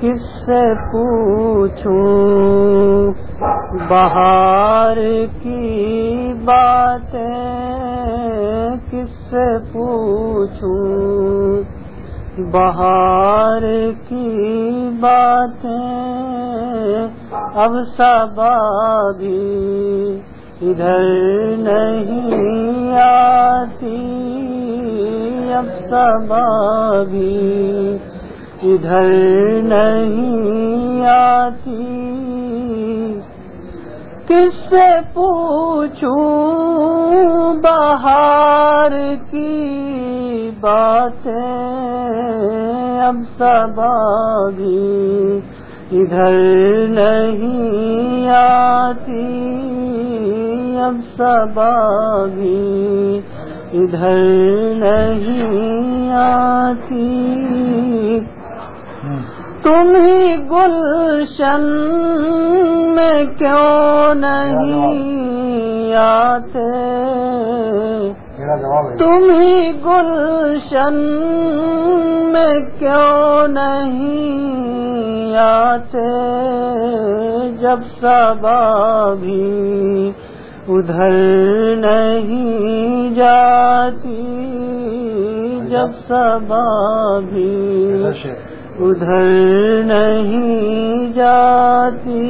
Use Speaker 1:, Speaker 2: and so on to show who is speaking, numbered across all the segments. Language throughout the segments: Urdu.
Speaker 1: کس سے پوچھوں بہار کی باتیں، کس سے پوچھوں بہار کی باتیں، اب صبا بھی ادھر نہیں آتی، اب صبا بھی ادھر نہیں آتی، کس سے پوچھوں بہار کی باتیں، اب صبا بھی ادھر نہیں آتی، اب صبا بھی ادھر نہیں آتی، تم ہی گلشن میں کیوں نہیں آتے، تم ہی گلشن میں کیوں نہیں آتے، جب صبا بھی ادھر نہیں جاتی، جب صبا بھی ادھر نہیں جاتی،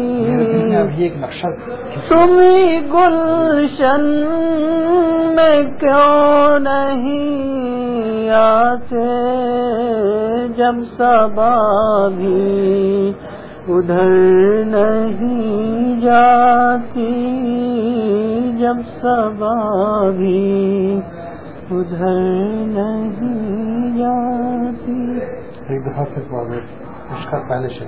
Speaker 1: تم ہی گلشن میں کیوں نہیں آتے، جب صبا بھی ادھر نہیں جاتی، جب صبا بھی ادھر نہیں جاتی۔
Speaker 2: ایک دفعہ سے اس کا پہلے سے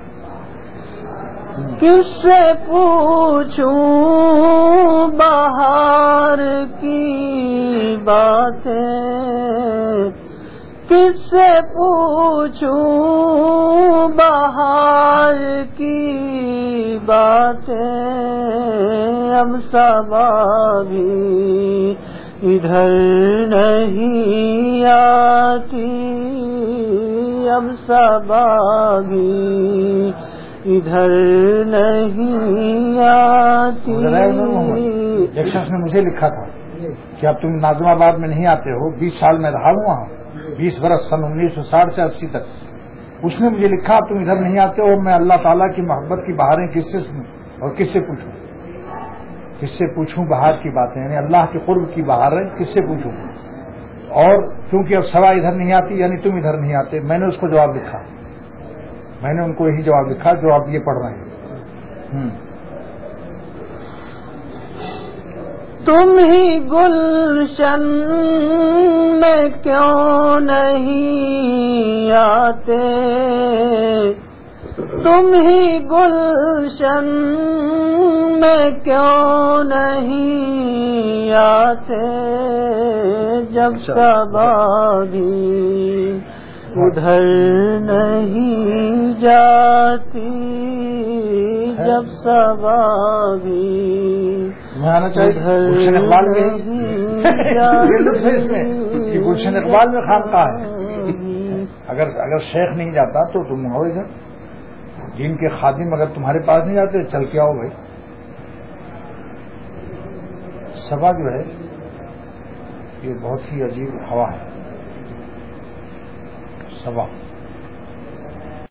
Speaker 1: کس سے پوچھوں بہار کی باتیں، کس سے پوچھوں بہار کی باتیں، اب صبا بھی ادھر نہیں آتی، اب صبا بھی ادھر نہیں آتی۔
Speaker 2: ایک شخص نے مجھے لکھا تھا کہ اب تم ناظم آباد میں نہیں آتے ہو، 20 سال میں رہا ہوں وہاں، 20 برس، سن 1960 سے 80 تک۔ اس نے مجھے لکھا اب تم ادھر نہیں آتے ہو، میں اللہ تعالیٰ کی محبت کی بہاریں کس سے سنوں اور کس سے پوچھوں، کس سے پوچھوں بہار کی باتیں، یعنی اللہ کے قرب کی بہاریں کس سے پوچھوں، اور کیونکہ اب سوا ادھر نہیں آتی یعنی تم ادھر نہیں آتے۔ میں نے اس کو جواب لکھا، میں نے ان کو یہی جواب لکھا جو آپ یہ پڑھ رہے ہیں۔
Speaker 1: تم ہی گلشن میں کیوں نہیں آتے، تم ہی گلشن میں کیوں نہیں آتے، جب صبا بھی ادھر نہیں جاتی، جب صبا بھی
Speaker 2: گلشن اقبال میں گلشن اقبال میں خانقاہ ہے۔ اگر شیخ نہیں جاتا تو تم آؤ ادھر، دین کے خادم اگر تمہارے پاس نہیں جاتے چل کے آؤ بھائی۔ صبا جو ہے یہ بہت ہی عجیب ہوا ہے، صبا